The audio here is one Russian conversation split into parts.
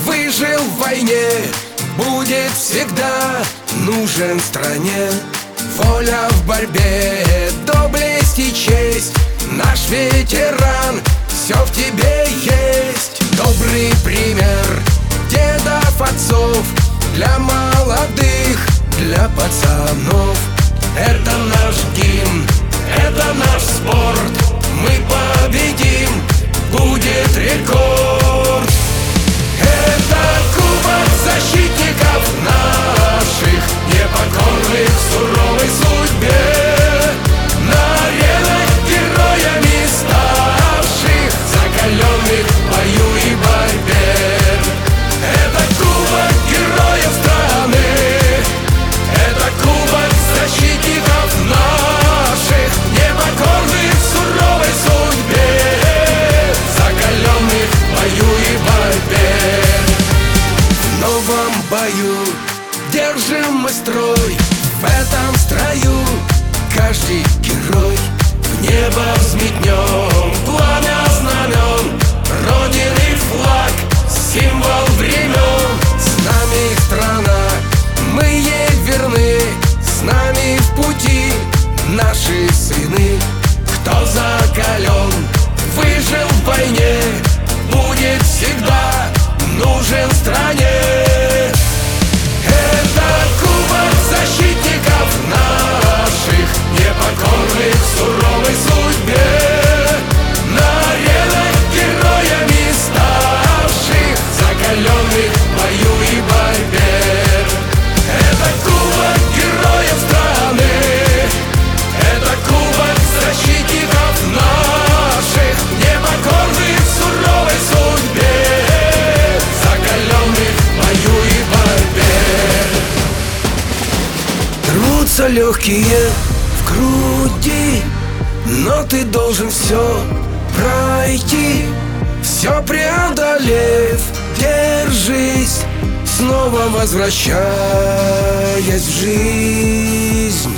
выжил в войне, будет всегда нужен стране. Воля в борьбе, доблесть и честь, наш ветеран, все в тебе есть. Добрый пример дедов, отцов, для молодых, для пацанов. Это наш гимн, это наш спорт, мы победим, будет рекорд. Это кубок защитников наших, непокорных суровой судьбе, на аренах героями ставших, закаленных в бою и борьбе. Это кубок героев страны, это кубок защитников наших, непокорных суровой судьбе, закаленных в бою и борьбе. В новом бою держим мы строй, в этом строю каждый герой. В небо взметнем пламя знамен, Родины флаг, символ времен. С нами страна, мы ей верны, с нами в пути наши сыны. Кто закален, выжил в войне, будет всегда нужен стране. Это кубок защитников наших, непокорных суровой судьбе, на аренах героями ставших, закаленных в бою и борьбе. Это кубок героев страны, это кубок защитников наших, непокорных суровой судьбе, закаленных в бою и борьбе. Рвутся легкие в груди, но ты должен все пройти, все преодолев, держись, снова возвращаясь в жизнь.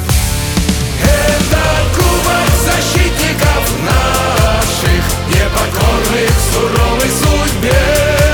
Это кубок защитников наших, непокорных суровой судьбе,